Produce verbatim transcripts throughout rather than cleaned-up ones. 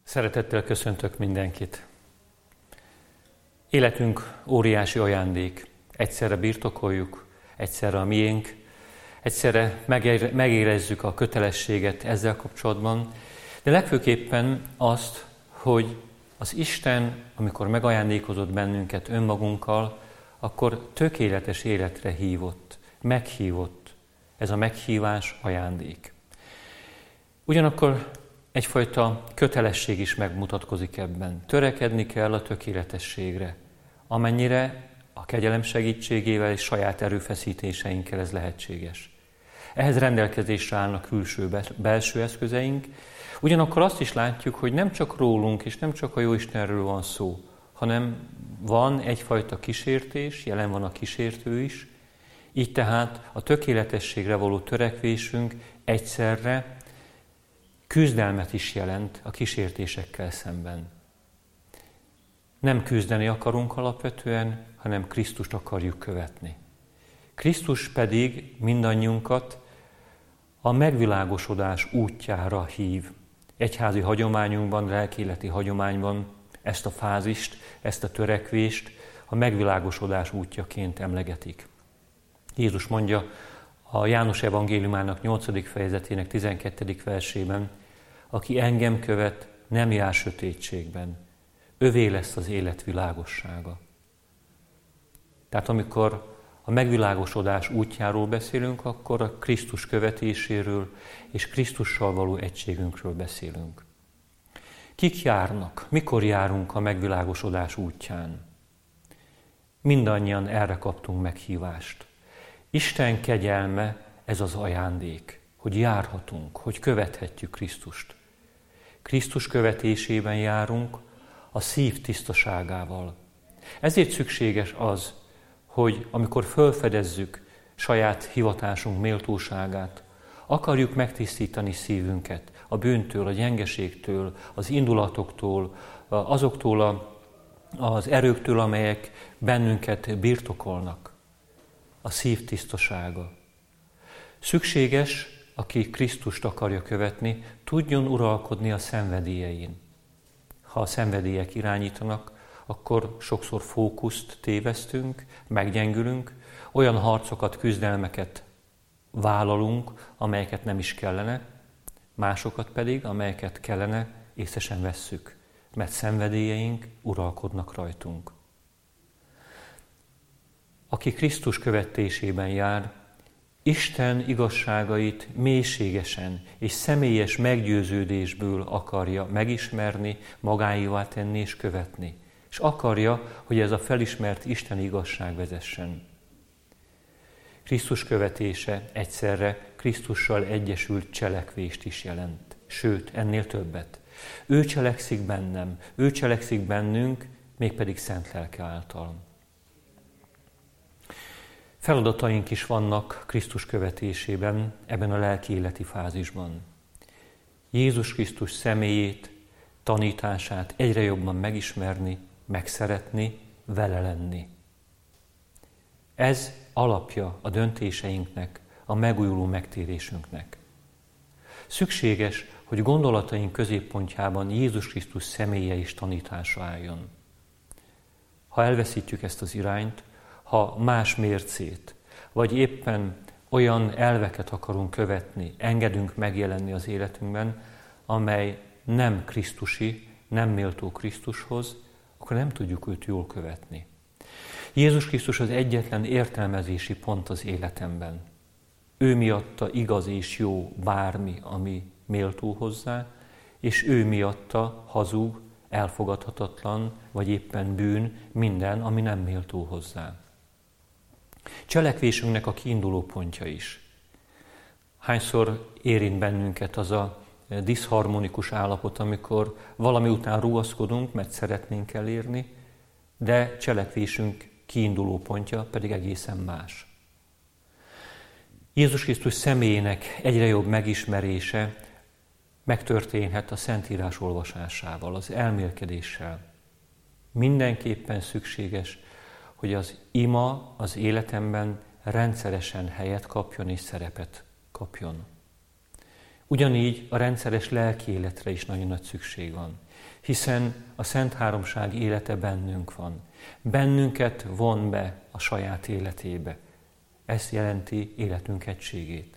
Szeretettel köszöntök mindenkit. Életünk óriási ajándék. Egyszerre birtokoljuk, egyszerre a miénk, egyszerre megérezzük a kötelességet ezzel kapcsolatban, de legfőképpen azt, hogy az Isten, amikor megajándékozott bennünket önmagunkkal, akkor tökéletes életre hívott, meghívott. Ez a meghívás ajándék. Ugyanakkor egyfajta kötelesség is megmutatkozik ebben. Törekedni kell a tökéletességre, amennyire a kegyelem segítségével és saját erőfeszítéseinkkel ez lehetséges. Ehhez rendelkezésre állnak külső-belső eszközeink, ugyanakkor azt is látjuk, hogy nem csak rólunk és nem csak a Jóistenről van szó, hanem van egyfajta kísértés, jelen van a kísértő is, így tehát a tökéletességre való törekvésünk egyszerre küzdelmet is jelent a kísértésekkel szemben. Nem küzdeni akarunk alapvetően, hanem Krisztust akarjuk követni. Krisztus pedig mindannyiunkat a megvilágosodás útjára hív. Egyházi hagyományunkban, lelkiéleti hagyományban ezt a fázist, ezt a törekvést a megvilágosodás útjaként emlegetik. Jézus mondja a János evangéliumának nyolcadik fejezetének tizenkettedik versében, aki engem követ, nem jár sötétségben, övé lesz az élet világossága. Tehát amikor a megvilágosodás útjáról beszélünk, akkor a Krisztus követéséről és Krisztussal való egységünkről beszélünk. Kik járnak? Mikor járunk a megvilágosodás útján? Mindannyian erre kaptunk meghívást. Isten kegyelme ez az ajándék, hogy járhatunk, hogy követhetjük Krisztust. Krisztus követésében járunk a szív tisztaságával. Ezért szükséges az, hogy amikor felfedezzük saját hivatásunk méltóságát, akarjuk megtisztítani szívünket a bűntől, a gyengeségtől, az indulatoktól, azoktól a, az erőktől, amelyek bennünket birtokolnak. A szív tisztasága. Szükséges, aki Krisztust akarja követni, tudjon uralkodni a szenvedélyein. Ha a szenvedélyek irányítanak, akkor sokszor fókuszt tévesztünk, meggyengülünk, olyan harcokat, küzdelmeket vállalunk, amelyeket nem is kellene, másokat pedig, amelyeket kellene, észre sem vesszük, mert szenvedélyeink uralkodnak rajtunk. Aki Krisztus követésében jár, Isten igazságait mélységesen és személyes meggyőződésből akarja megismerni, magáévá tenni és követni. És akarja, hogy ez a felismert Isten igazság vezessen. Krisztus követése egyszerre Krisztussal egyesült cselekvést is jelent. Sőt, ennél többet. Ő cselekszik bennem, ő cselekszik bennünk, mégpedig szent lelke által. Feladataink is vannak Krisztus követésében, ebben a lelkiéleti fázisban. Jézus Krisztus személyét, tanítását egyre jobban megismerni, megszeretni, vele lenni. Ez alapja a döntéseinknek, a megújuló megtérésünknek. Szükséges, hogy gondolataink középpontjában Jézus Krisztus személye és tanítása álljon. Ha elveszítjük ezt az irányt, ha más mércét, vagy éppen olyan elveket akarunk követni, engedünk megjelenni az életünkben, amely nem krisztusi, nem méltó Krisztushoz, akkor nem tudjuk őt jól követni. Jézus Krisztus az egyetlen értelmezési pont az életemben. Ő miatta igaz és jó bármi, ami méltó hozzá, és ő miatta hazug, elfogadhatatlan, vagy éppen bűn minden, ami nem méltó hozzá. Cselekvésünknek a kiinduló pontja is. Hányszor érint bennünket az a diszharmonikus állapot, amikor valami után rugaszkodunk, mert szeretnénk elérni, de cselekvésünk kiinduló pontja pedig egészen más. Jézus Krisztus személyének egyre jobb megismerése megtörténhet a Szentírás olvasásával, az elmélkedéssel. Mindenképpen szükséges, hogy az ima az életemben rendszeresen helyet kapjon és szerepet kapjon. Ugyanígy a rendszeres lelki életre is nagyon nagy szükség van, hiszen a Szent Háromság élete bennünk van. Bennünket von be a saját életébe. Ez jelenti életünk egységét.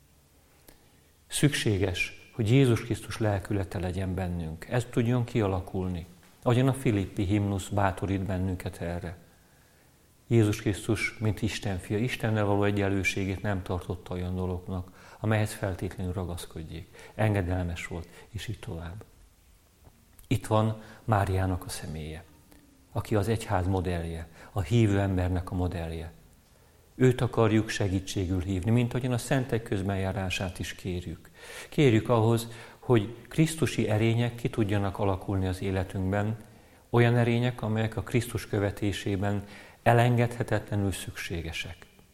Szükséges, hogy Jézus Krisztus lelkülete legyen bennünk. Ez tudjon kialakulni. Ahogyan a Filippi himnusz bátorít bennünket erre. Jézus Krisztus, mint Isten fia, Istennel való egyenlőségét nem tartotta olyan dolognak, amelyhez feltétlenül ragaszkodjék. Engedelmes volt, és így tovább. Itt van Máriának a személye, aki az egyház modellje, a hívő embernek a modellje. Őt akarjuk segítségül hívni, mint ahogyan a szentek közbenjárását is kérjük. Kérjük ahhoz, hogy krisztusi erények ki tudjanak alakulni az életünkben, olyan erények, amelyek a Krisztus követésében elengedhetetlenül szükségesek.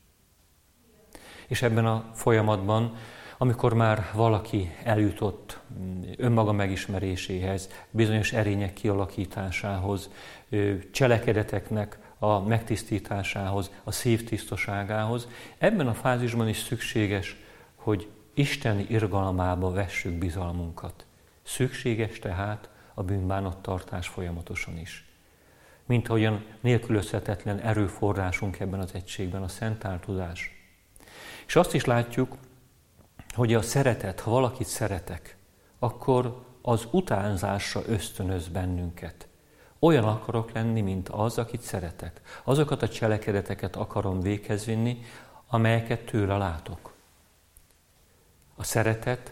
És ebben a folyamatban, amikor már valaki eljutott önmaga megismeréséhez, bizonyos erények kialakításához, cselekedeteknek a megtisztításához, a szív tisztaságához, ebben a fázisban is szükséges, hogy Isteni irgalmába vessük bizalmunkat. Szükséges tehát a bűnbánattartás folyamatosan is. Mint ahogyan nélkülözhetetlen erőforrásunk ebben az egységben a szent áltozás. És azt is látjuk, hogy a szeretet, ha valakit szeretek, akkor az utánzásra ösztönöz bennünket. Olyan akarok lenni, mint az, akit szeretek. Azokat a cselekedeteket akarom véghez vinni, amelyeket tőle látok. A szeretet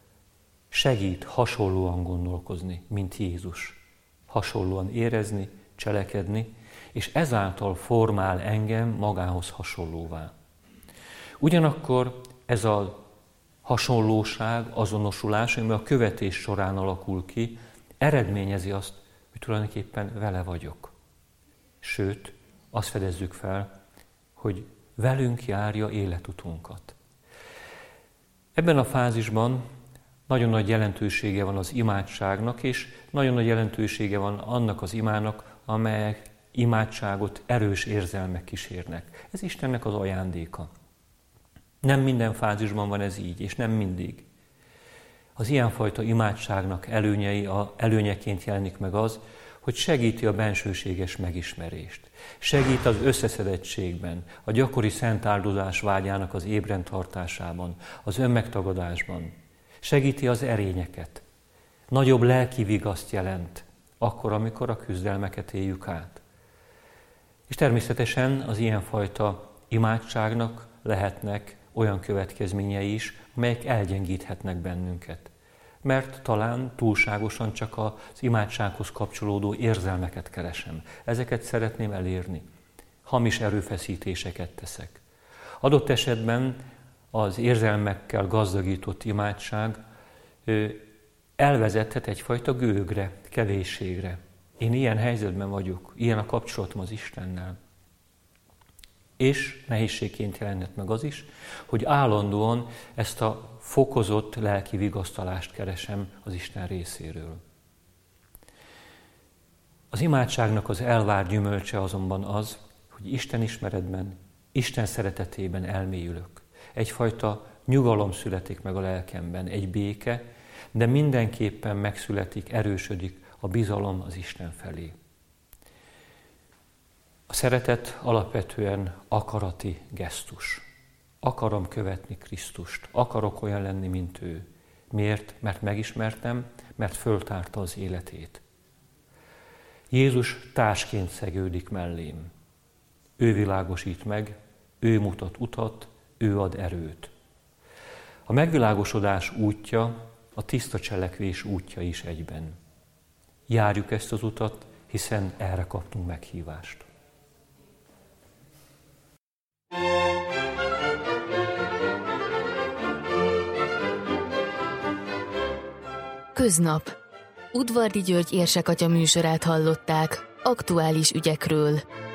segít hasonlóan gondolkozni, mint Jézus. Hasonlóan érezni, cselekedni, és ezáltal formál engem magához hasonlóvá. Ugyanakkor ez a hasonlóság, azonosulás, ami a követés során alakul ki, eredményezi azt, hogy tulajdonképpen vele vagyok. Sőt, azt fedezzük fel, hogy velünk járja életutunkat. Ebben a fázisban nagyon nagy jelentősége van az imádságnak, és nagyon nagy jelentősége van annak az imának, amelyek imádságot erős érzelmek kísérnek. Ez Istennek az ajándéka. Nem minden fázisban van ez így, és nem mindig. Az ilyenfajta imádságnak előnyei, a, előnyeként jelenik meg az, hogy segíti a bensőséges megismerést. Segít az összeszedettségben, a gyakori szent áldozás vágyának az ébren tartásában, az önmegtagadásban. Segíti az erényeket. Nagyobb lelki vigaszt jelent, akkor, amikor a küzdelmeket éljük át. És természetesen az ilyenfajta imádságnak lehetnek olyan következményei is, amelyek elgyengíthetnek bennünket. Mert talán túlságosan csak az imádsághoz kapcsolódó érzelmeket keresem. Ezeket szeretném elérni. Hamis erőfeszítéseket teszek. Adott esetben az érzelmekkel gazdagított imádság elvezethet egyfajta gőgre, kevésségre. Én ilyen helyzetben vagyok, ilyen a kapcsolatom az Istennel. És nehézségként jelenhet meg az is, hogy állandóan ezt a fokozott lelki vigasztalást keresem az Isten részéről. Az imádságnak az elvárt gyümölcse azonban az, hogy Isten ismeretben, Isten szeretetében elmélyülök. Egyfajta nyugalom születik meg a lelkemben, egy béke, de mindenképpen megszületik, erősödik a bizalom az Isten felé. A szeretet alapvetően akarati gesztus. Akarom követni Krisztust, akarok olyan lenni, mint ő. Miért? Mert megismertem, mert föltárta az életét. Jézus társként szegődik mellém. Ő világosít meg, ő mutat utat, ő ad erőt. A megvilágosodás útja, a tiszta cselekvés útja is egyben. Járjuk ezt az utat, hiszen erre kaptunk meghívást. Köznap. Udvardi György érsekatya műsorát hallották, aktuális ügyekről.